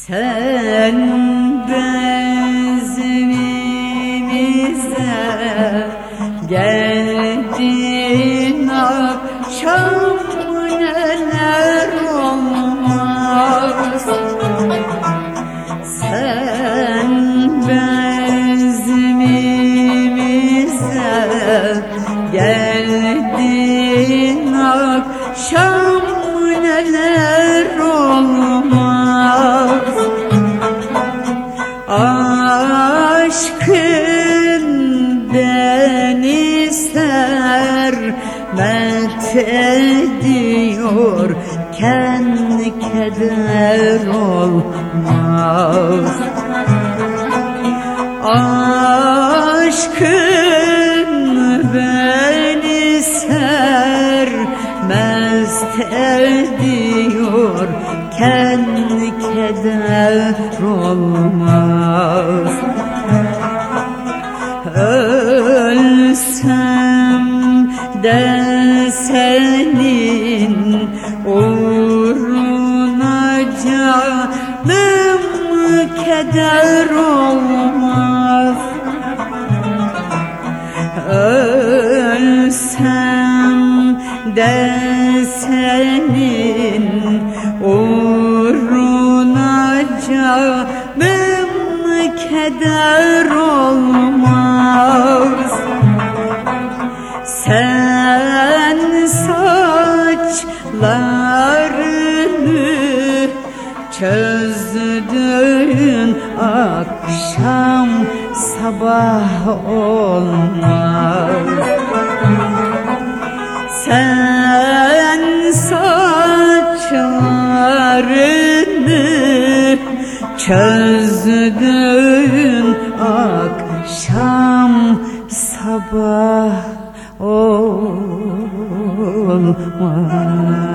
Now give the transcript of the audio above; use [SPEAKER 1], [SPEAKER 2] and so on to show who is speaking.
[SPEAKER 1] Sen bezimimize geldin akşam neler olmaz. Sen bezimimize geldin akşam neler olmaz. Aşkın beni sermet ediyorken keder olmaz. Aşkın beni sermest ediyorken keder olmaz. Ölsem de senin uğruna canım keder olmaz. Ölsem de senin uğruna canım keder olmaz. Sen saçlarını çözdün akşam sabah olmaz. Sen saçlarını çözdün akşam sabah olmaz.